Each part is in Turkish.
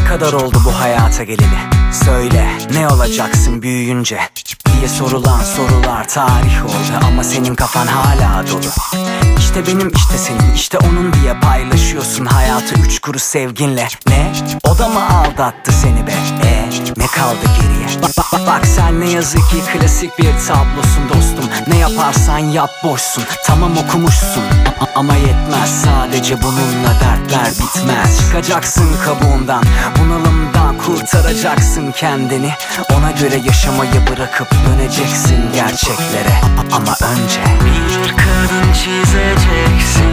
kadar oldu bu hayata geleli? Söyle, ne olacaksın büyüyünce diye sorulan sorular tarih oldu. Ama senin kafan hala dolu. İşte benim, işte senin, işte onun diye paylaşıyorsun hayatı 3 kuruş sevginle. Ne? O da mı aldattı seni be? Ne kaldı geriye? Bak sen ne yazık ki klasik bir tablosun dostum. Ne yaparsan yap boşsun. Tamam okumuşsun ama yetmez. Sadece bununla dertler bitmez. Çıkacaksın kabuğundan, bunalımdan kurtaracaksın kendini. Ona göre yaşamayı bırakıp döneceksin gerçeklere. Ama önce bir kadın çizeceksin.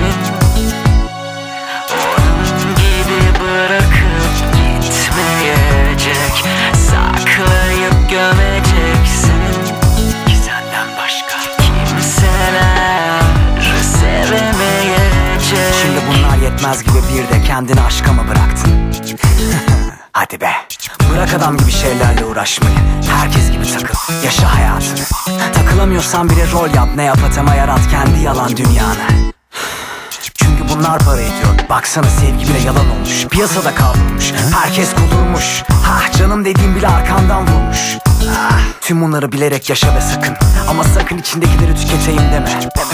Onun gibi bırakıp gitmeyecek. Saklayıp gömeceksin. Ki senden başka kimseler sevemeyecek. Şimdi bunlar yetmez gibi bir de kendini aşka mı bıraktın? Hadi be, bırak adam gibi şeylerle uğraşmayı. Herkes gibi takıl, yaşa hayatını. Takılamıyorsan bile rol yap, ne yap atama yarat kendi yalan dünyanı. Çünkü bunlar para ediyor. Baksana sevgi bile yalan olmuş. Piyasada kavrulmuş, herkes kudurmuş. Canım dediğim bile arkandan vurmuş. Tüm bunları bilerek yaşa ve sakın. Ama sakın içindekileri tüketeyim deme.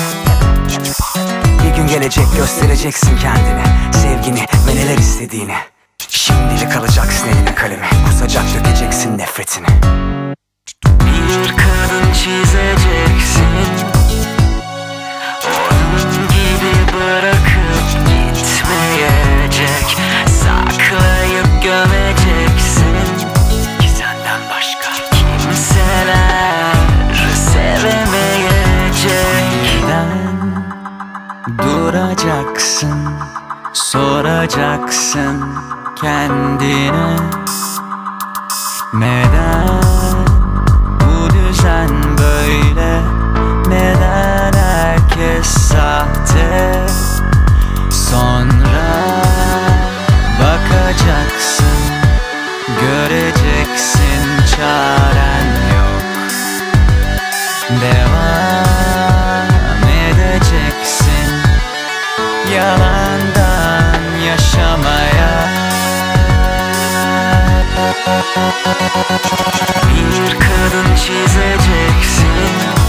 Bir gün gelecek, göstereceksin kendini, sevgini ve neler istediğini. Şimdilik alacaksın eline kalemi, kusacak dökeceksin nefretini. Bir kadın çizeceksin. Onun gibi bırakıp gitmeyecek. Saklayıp gömeceksin. Ki senden başka kimseler sevemeyecek. Neden duracaksın? Soracaksın kendine. Neden bu düzen böyle? Neden herkes sahte? Sonra bakacaksın, göreceksin çaren yok. Devam edeceksin yalandan yaşamaya. Bir kadın çizeceksin.